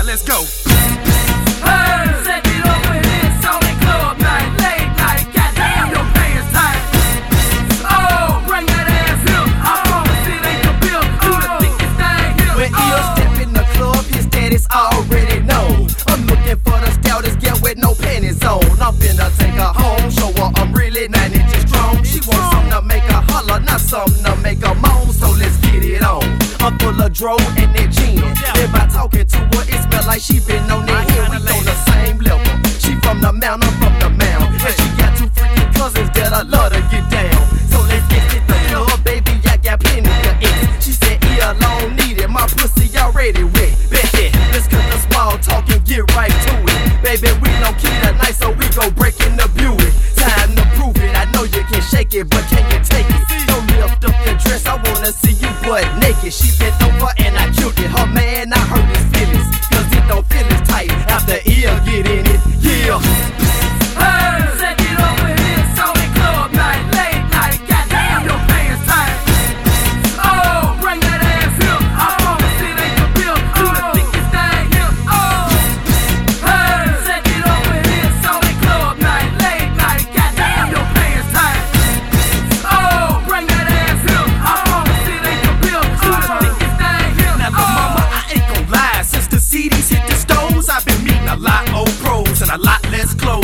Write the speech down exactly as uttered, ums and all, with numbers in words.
let's go. Hey, set it over here, it's on that club night, late night, goddamn your pants tight. Oh, bring that ass here, I promise it ain't the bill, do the thickest thing here. When he'll step in the club, his daddy's already know. I'm looking for the stoutest girl with no panties on. I'm finna take her home, show her I'm really nine inches strong. She wants something to make her holler, not something to make her moan, so let's get it on. I'm full of dro and that gin. If I talking to her, it smell like she been on that hill. We on the same level. She from the mound, I'm from the mound. And she got two freaking cousins that I love to get down. So let's get to the club, baby, I got plenty of X. She said, E alone need it, my pussy already wet. Bet that, let's cut the small talk and get right to it. Baby, we don't keep it nice, so we go break in the Buick. Time to prove it, I know you can shake it, but can you take it? Don't lift up your dress, I wanna see you butt naked. She bent over and I killed it. Her man, I hurt his feelings, cause it don't feel as tight after ear get in it. Yeah. Hey, set it over here, it's on that club night, late night, goddamn your pants tight. Oh, bring that ass here, I promise it ain't the bill, do the thickest thing here. Oh, hey, set it over here, it's on that club night, late night, goddamn your pants tight. Oh, bring that ass here, I promise it ain't the bill, do the thickest thing here. Now look, mama, I ain't gon' lie. Since the C Ds hit the stores, I've been meeting a lot old pros and a lot less clothes.